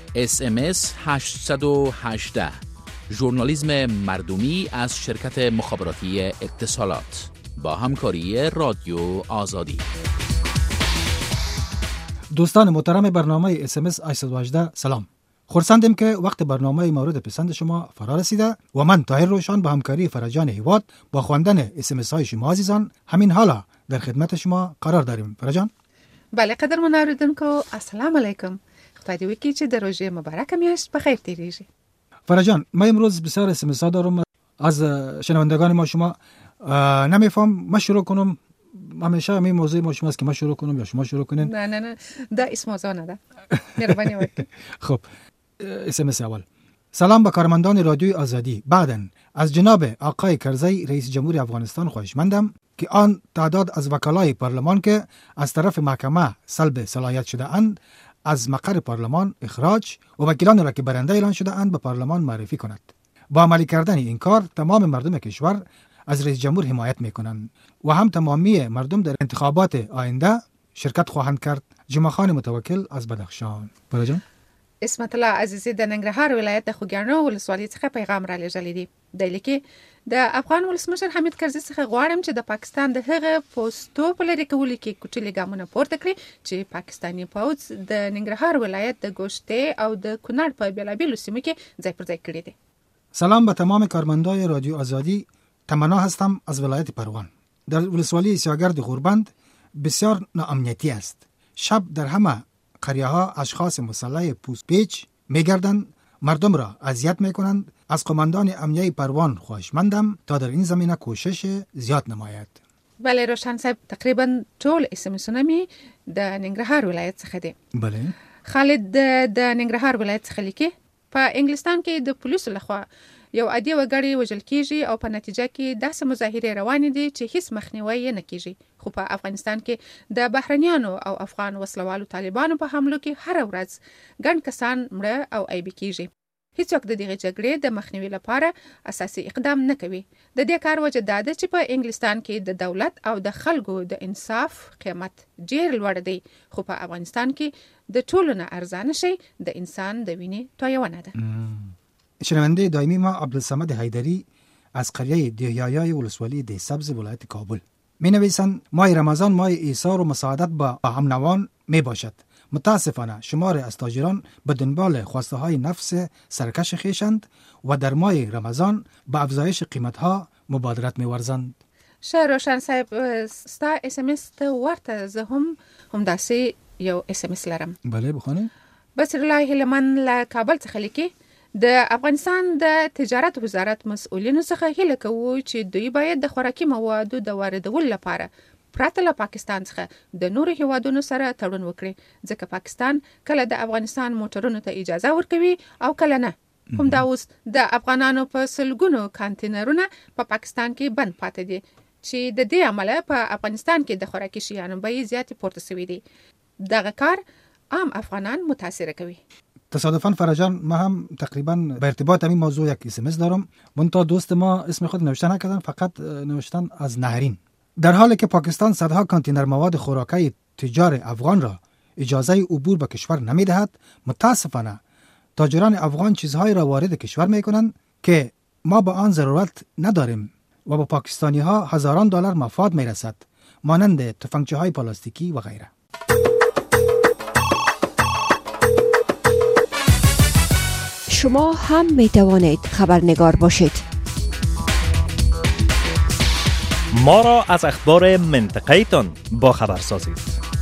SMS 818 ژورنالیسم مردمی از شرکت مخابراتی اتصالات با همکاری رادیو آزادی. دوستان محترم برنامه SMS 818 سلام. خرسندم که وقت برنامه مورد پسند شما فرا رسیده و من طاهر روشن با همکاری فرجان هیواد با خواندن SMS های شما عزیزان همین حالا در خدمت شما قرار داریم. فرجان؟ بله قدرمن اوریدونکو السلام علیکم. خدای دې وکړي چې د روژې مبارکه میاشت بخیر تیریږي. فرجان ما امروز بسیار SMS ها دارم از شنوندگان ما. شما نمیفهم ما شروع کنم؟ همیشه همین موضوع ما شماست که ما شروع کنم یا شما شروع کنین؟ نه دا اسم موضوع نه ده. مهربانی وکړئ. خب SMS اول. سلام به کارمندان رادیوی آزادی. بعداً از جناب آقای کرزی رئیس جمهور افغانستان خواهشمندم که آن تعداد از وکلای پارلمان که از طرف محکمه سلب صلاحیت شده اند از مقر پارلمان اخراج و وکیلان را که برنده اعلان شده اند به پارلمان معرفی کند. با عملی کردن این کار تمام مردم کشور از رئیس جمهور حمایت میکنند و هم تمامی مردم در انتخابات آینده شرکت خواهند کرد. جمعه خان متوکل از بدخشان. برجان اسمت الله عزیزی د ننګرهار ولایت د خوګیاڼو ولسوالۍ څخه پیغام را لېږلی دی. دی لیکي د افغان ولسمشر حمید کرزي څخه غواړم چې د پاکستان د هغه پوسټو په لرې کولو کې کوچني ګامونه پورته کړي چې پاکستاني پوځ د ننګرهار ولایت د ګوشتې او د کونړ په بېلابېلو سیمو کې ځای پر ځای کړي دي. سلام به تمام کارمندای رادیو آزادی. تمنا هستم از ولایت پروان. در ولسوالی سیاگرد غوربند بسیار ناامنیتی است. شب در همه قریه ها اشخاص مسلح پوست پیچ میگردند، مردم را اذیت میکنند. از قماندان امنیه پروان خواهشمندم تا در این زمینه کوشش زیاد نماید. بله روشن صاحب تقریبا ټول اسمسونه می د ننګرهار ولایت څخه دي. بله خالد د ننګرهار ولایت څخه لیکي په انګلستان کې د پولیسو لخوا یو عادي وګړی وژل کیږي او په نتیجه کې داسې مظاهرې روانې دي چې هیڅ مخنیوي نه کیږي. خو په افغانستان کې د بهرنیانو او افغان وسلوالو طالبانو په حملو کې هر ورځ ګڼ کسان مړه او عیبي کیږي. هیڅوک د دغه جګړې د مخنیوي لپاره اساسي اقدام نه کوي. د دې کار وجه دا ده چې په انګلستان کې د دولت او د خلکو د انصاف قیمت ډیر لوړ دی. خو په افغانستان کې د ټولو نه ارزانه شی د انسان د وینې تویونه ده. شنونده دائمی ما عبدالصمد حیدری از قریه دیهیای ولسوالی ده سبز ولایت کابل می نویسند ماه رمضان ماه ایثار و مساعدت با همنوان می باشد. متاسفانه شمار از تاجران به دنبال خواسته های نفس سرکش خویشند و در ماه رمضان به افزایش قیمت ها مبادرت می ورزند. روشن صاحب ستا SMS ته ورته زه هم داسې یو SMS لرم. بله بخونه. بصیر الله هلمن له کابل څخه لیکي د افغانستان د تجارت وزارت مسؤلینو څخه هیله کوو چې دوی باید د خوراکي موادو د واردولو لپاره پرته له پاکستان څخه د نورو هیوادونو سره تړون وکړي، ځکه پاکستان کله د افغانستان موټرونو ته اجازه ورکوي او کله نه. هم دا اوس د افغانانو په سلګونو کانتینرونه په پاکستان کې بند پاتې دي چې د دې عمله په افغانستان کې د خوراکي شیانو بیې زیاتې پورته شوي دي. دغه کار عام افغانان متاثر کوي. تصادفاً فرجان ما هم تقریبا به ارتباط همین موضوع یک SMS دارم. منتها دوست ما اسم خود نوشته نکردن، فقط نوشتن از نهرین. در حالی که پاکستان صدها کانتینر مواد خوراکی تجار افغان را اجازه عبور به کشور نمیدهد، متاسفانه تاجران افغان چیزهایی را وارد کشور میکنند که ما با آن ضرورت نداریم و با پاکستانی ها هزاران دلار مفاد میرسد، مانند تفنگچه های پلاستیکی و غیره. شما هم می توانید خبرنگار باشید. ما را از اخبار منطقه تان با خبر سازید.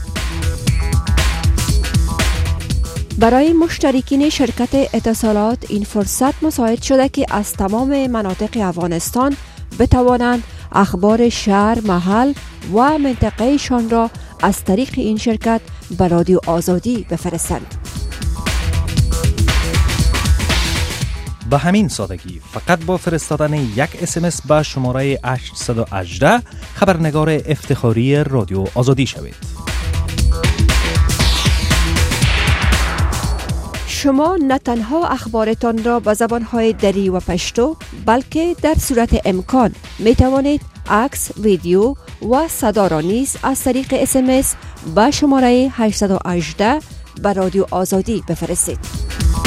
برای مشترکین شرکت اتصالات این فرصت مساعد شده که از تمام مناطق افغانستان بتوانند اخبار شهر، محل و منطقه شان را از طریق این شرکت به رادیو آزادی بفرستند. به همین سادگی فقط با فرستادن یک SMS به شماره 818 خبرنگار افتخاری رادیو آزادی شوید. شما نه تنها اخبارتان را به زبانهای دری و پشتو بلکه در صورت امکان می توانید عکس، ویدیو و صدا را نیز از طریق SMS به شماره 818 به رادیو آزادی بفرستید.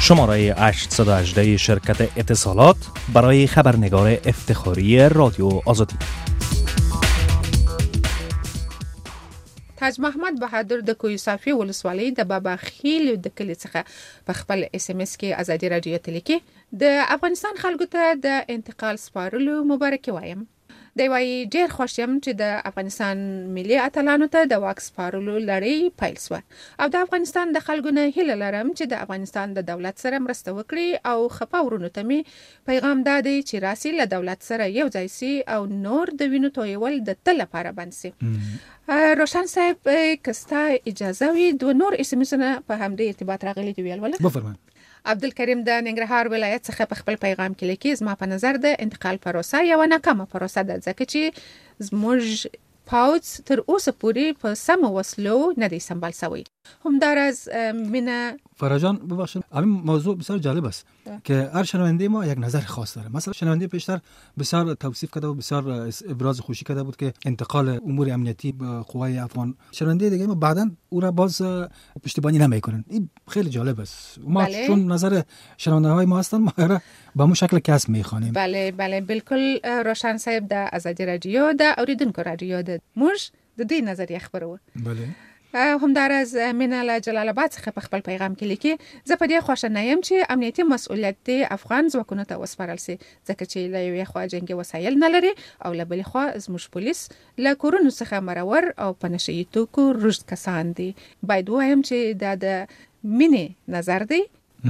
شماره 818 شرکت اتصالات برای خبرنگار افتخاری رادیو آزادی. تاج محمد بهادر د کوی صافی ولسوالۍ د بابا خیل د کلی څخه په خپل اس ام اس کې ازادي رادیو ته لیکي د افغانستان خلکو ته د انتقال سپارلو مبارکي وایم. دی وايي ډېر خوښ یم چې د افغانستان ملي اتلانو ته د واک سپارلو لړۍ پیل شوه او د افغانستان د خلکو نه هیله لرم چې د افغانستان د دولت سره مرسته وکړي او خپه ورونو ته می پیغام دادی چې راسي له دولت سره یو ځای سي او نور د وینو تویول د تل لپاره بند سي. روشن صاحب کستا اجازه وي دو نور اسمسونه په همدې ارتباط راغلي دی ویل ولا بفرمایئ. عبدالکریم د ننګرهار ولایت څخه په خپل پیغام کې لیکي زما په نظر د انتقال پروسه یو ناکامه پروسه ده ځکه چې زموږ پاوڅ تر اوسه پورې په سم وسلو نه دی سمبال شوی. همدارز مینا فرجان ببخشید همین موضوع بسیار جالب است که هر شنونده ما یک نظر خاص داره. مثلا شنونده پیشتر بسیار توصیف کرده و بسیار ابراز خوشی کرده بود که انتقال امور امنیتی به قوای افغان. شنونده دیگه ما بعداً او را باز پشتیبانی نمیکنن. این خیلی جالب است. ما چون نظر شنونده های ما هستن ما را به مو شکل کسب میخوانیم. بله بالکل روشن صاحب د ازادي رادیو د اوریدونکو رادیو د موږ د دې نظریه خبرو. بله. همدارز مینا له جلال آباد څخه په خپل پیغام کې لیکي زه په دې خوښ نه یم چې امنیتي مسؤلیت د افغان ځواکونو ته وسپارل شي ځکه چې له یوې خوا جنگي وسایل نه لري او له بلې خوا زموږ پولیس له کورونو څخه مرور او په نشي توکو رشد کسان دي. باید وایم چې دا د مینې نظر دی.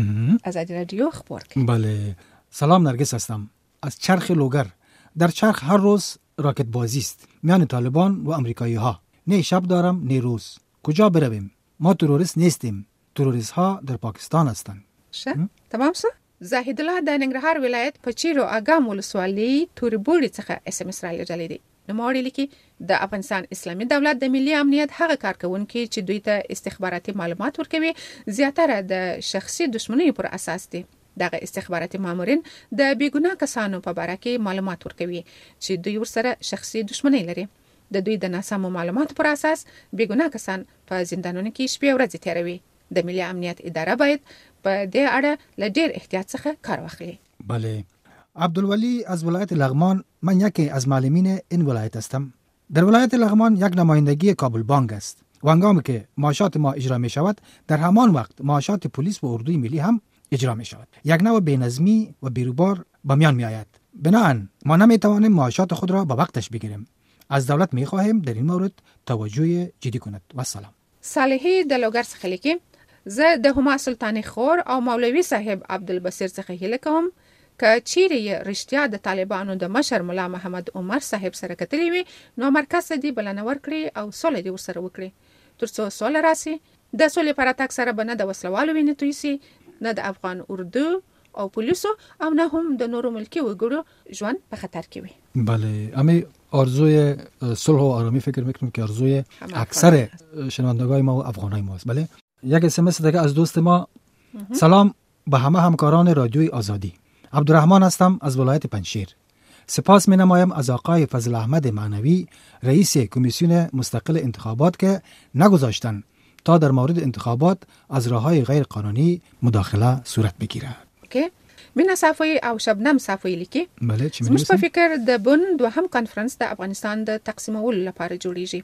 ازادي رادیو خبر کنید. بله. سلام، نرگس هستم از چرخ لوگر. در چرخ هر روز راکت بازی است میان طالبان و امریکایی ها. نه شب دارم نه روز. کجا برویم؟ ما تروریست نیستیم. تروریست ها در پاکستان هستند. تمام شو؟ زاهد الله د ننګرهار ولایت په چیرو اګام ولسوالۍ تورې بوړي څخه اس ام اس را لېږلی دی. نوموړی لیکي د افغانستان اسلامي دولت د ملي امنیت هغه کارکونکي چې دوی ته استخباراتي معلومات ورکوي زیاتره د شخصي دښمنۍ پر اساس دي. دغه استخباراتي مامورین د بیګناه کسانو په باره کې معلومات ورکوي چې دوی ورسره شخصي دښمنۍ لري. د دوی د ناسمو معلوماتو پر اساس بیګناه کسان په زندانونو کې شپې ورځې تیروي. د ملي امنیت اداره باید په دې اړه له ډېر احتیاط څخه کار واخلي. بله. عبدالولی از ولایت لغمان. من یکی از معلمین این ولایت هستم. در ولایت لغمان یک نمایندگی کابل بانک است و هنگامی که معاشات ما اجرا می شود در همان وقت معاشات پلیس و اردوی ملی هم اجرا می شود. یک نوع بینظمی و بیروبار به میان می آید. بنابراین ما نمی توانیم معاشات خود را به وقتش بگیریم. از دولت می خواهیم در این مورد توجه جدی کند. و سلام. صالحی د لوګر څخه لیکي زه د هما سلطانی خور او مولوی صاحب عبدالبصیر څخه هیله کوم که چیرې رښتیا د طالبانو د مشر مولا محمد عمر صاحب سره کتلی وي نو مرکز دې بلنه ورکړي او سوله دې ورسره وکړي ترڅو سوله راسي. د سولې پر اتاک سره به نه د وسلوالو وینې توی سي نه د افغان اردو او پولیسو او نه هم د نورو ملکی وګړو ژوند په خطر کې وي. بله. امی آرزوی صلح و آرامی فکر میکنم که آرزوی اکثر شنوندگان ما و افغانای ما است. بله. یک اس ام اس دیگه از دوست ما. سلام به همه همکاران رادیوی آزادی. عبدالرحمن هستم از ولایت پنجشیر. سپاس می نمایم از آقای فضل احمد معنوی رئیس کمیسیون مستقل انتخابات که نگذاشتن تا در مورد انتخابات از راههای غیر قانونی مداخله صورت بگیرد. اوکی. مینا صافی او شبنم صافی لیکي. بله. چې زموږ په فکر د بن دوهم کانفرنس د افغانستان د تقسیمولو لپاره جوړیږي.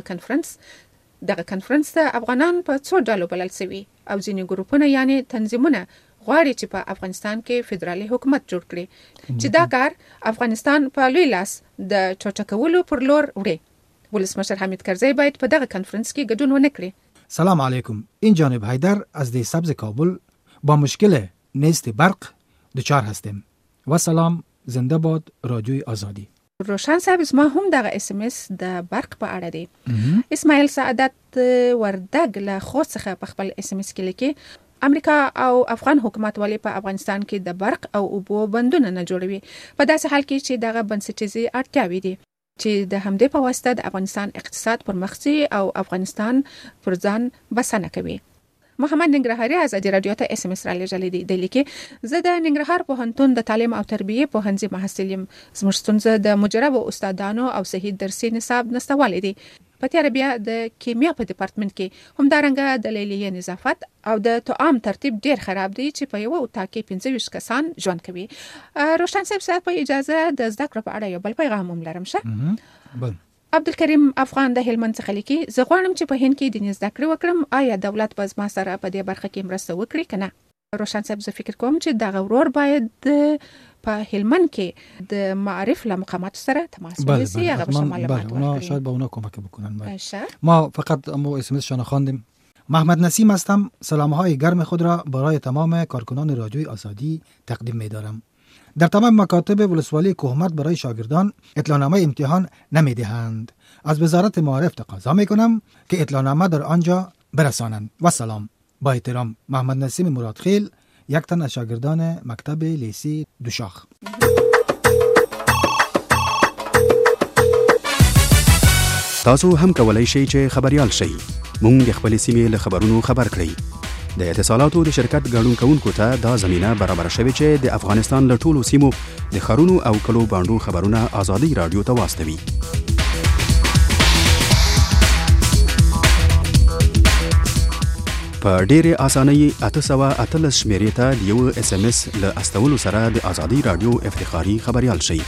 دغه کانفرنس د افغانان په څو ډلو بلل شوی او ځینې ګروپونه یعنی تنظیمونه غواړي چې په افغانستان کې فدرالي حکومت جوړ کړي چې دا کار افغانستان په لوی لاس د چوټکولو پر لور وړي. ولسمشر حمید کرزی باید په دغه کانفرنس کې ګډون ونه کړي. سلام علیکم. این جانب حیدر از دی سبز کابل با مشکل نیست برق دچار هستیم. و سلام. زنده باد رادیوی آزادی. روشن صاحب ما هم دغه اس ام اس د برق په اړه دی. اسماعیل سعادت وردګ له خوست څخه په خپل اس ام اس کې لیکي امریکا او افغان حکومت والی په افغانستان کې د برق او اوبو بندونه نه جوړوي په داسې حال کې چې دغه بنسټیزي اړتیاوې دي چې د همدې په واسطه د افغانستان اقتصاد پرمختګ او افغانستان پر ځان بسنه کوي. محمد ننګرهاري ازادي رادیو ته اس ام اس را لېږلی دی. د لیکي زه د ننګرهار پوهنتون د تعلیم او تربیه پوهنځي محصل یم. زموږ ستونزه د مجرب استادانو او صحیح درسي نصاب نشتوالی دی. په تیر بیا د کیمیا په ډپارټمنټ کې همدارنګه د لیلیې نظافت او د طعام ترتیب ډیر خراب دی چې په یو اتاق کې 25 کسان ژوند کوي. روشن صاحب په اجازه د زده کړې په اړه یو بل پیغام هم لرم. شه بل عبدالکریم افغان د هلمند څخه لیکي زه غواړم چې په هند کې د زده کړې وکړم. آیا دولت به زما سره په دې برخه کې مرسته وکړي کنه؟ روشن صاحب زه فکر کوم چې دغه ورور باید په هلمند کې د معرف له مقامات سره تماس ونیسي. هغه به شما معلومات ورکړي. شاید به اونا کمک بکنن. باشه. ما فقط اس ام اس شان خواندیم. محمد نسیم هستم. سلام‌های گرم خود را برای تمام کارکنان رادیوی آزادی تقدیم می‌دارم. در تمام مکاتب ولسوالی کهمت برای شاگردان اطلاعنامه امتحان نمی‌دهند. از وزارت معارف تقاضا می‌کنم که اطلاعنامه در آنجا برسانند. و سلام. با احترام محمد نسیم مرادخیل، یک تن از شاگردان مکتب لیسی دوشاخ. تاسو هم کولای شئ چې خبريال شئ. مونږ د خپل سیمې له خبرونو خبر کړئ. د اتصالاتو د شرکت ګډون کوونکو ته دا زمينه برابر شوه چې د افغانستان له ټولو سیمو د خارونو او کلو باندو خبرونه آزادي رادیو ته واستوي. په ډېرې اسانۍ 818 شمیرې ته د یو اس ام اس له استولو سره د آزادي رادیو افتخاري خبريال شئ.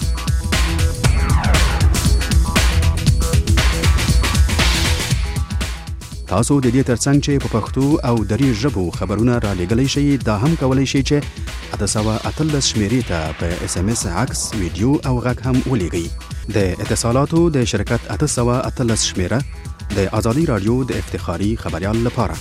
تاسو د دې ترڅنګ چې په پښتو او دري ژبو خبرونه را لېږلی شئ، دا هم کولی شئ چې 818 شمیرې ته په اس ام اس عکس، ویډیو او غږ هم ولېږئ. د اتصالاتو د شرکت 818 شمیره د آزادي رادیو د افتخاري خبريال لپاره.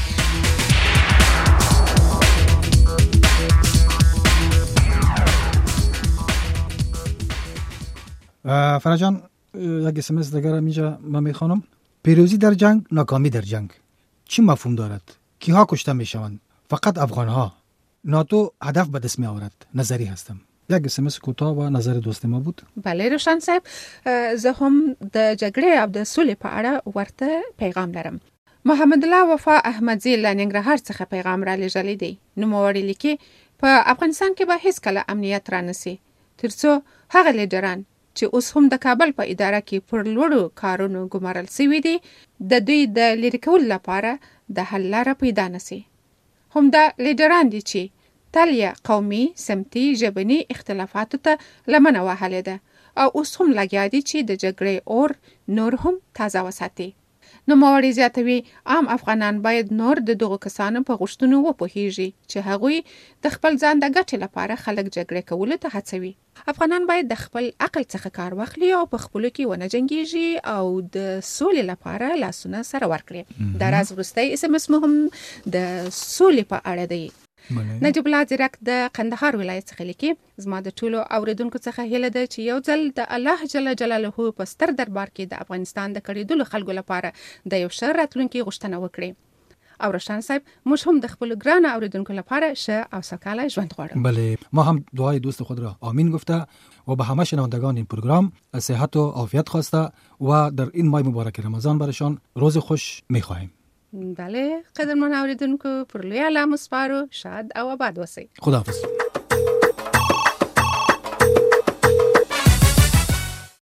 فرجان یک اس ام اس دیگر اینجا من میخوانم. پیروزی در جنگ، ناکامی در جنگ چی مفهوم دارد؟ کیها کشته میشوند؟ فقط افغانها. ناتو هدف به دست می آورد. نظری هستم. یک اس ام اس کوتاه و نظر دوست ما بود. بله روشن صاحب، زه هم د جګړې او د سولې په اړه ورته پیغام لرم. محمد الله وفا احمدزی له ننګرهار څخه پیغام را لېږلی دی. نوموړی لیکي په افغانستان کې به هیڅ کله امنیت رانسي ترڅو هغه لیډران چې اوس هم د کابل په اداره کې پر لوړو کارونو ګمارل شوي دي د دوی د لرې کولو لپاره د حل لاره پیدا نسي. همدا لیډران دي چې تل یې قومي، سمتي، ژبني اختلافاتو ته لمنه وهلې ده او اوس هم لګیا دي چې د جګړې اور نور هم تازه وساتي. نوموړی زیاتوي عام افغانان باید نور د دغو کسانو په غوښتنو وپوهیږي چې هغوی د خپل ځان د ګټې لپاره خلک جګړې کولو ته هڅوي. افغانان باید د خپل عقل څخه کار واخلي او په خپلو کې ونه جنګیږي او د سولې لپاره لاسونه سره ورکړي. دا راز وروستی اس ام اس مهم د سولې په اړه دی. نجیب الله زیرک د قندهار ولایت څخه لیکي زما د ټولو اوریدونکو څخه هیله ده چې یو ځل د الله جل جلاله په ستر دربار کې د افغانستان د کړېدلو خلکو لپاره د یو ښه راتلونکي غوښتنه وکړي. او روشن صاحب موږ هم د خپل ګران اوریدونکو لپاره ښه او سوکاله ژوند غواړو. بله ما هم دعای دوست خود را آمین گفته و به همه شنوندگان این پروگرام صحت و عافیت خواسته و در این ماه مبارک رمضان برشان روز خوش می‌خواهیم. بله قدرمن اوریدونکو پر لوی الله مسپارو شاد او آباد اوسئ. خداحافظ.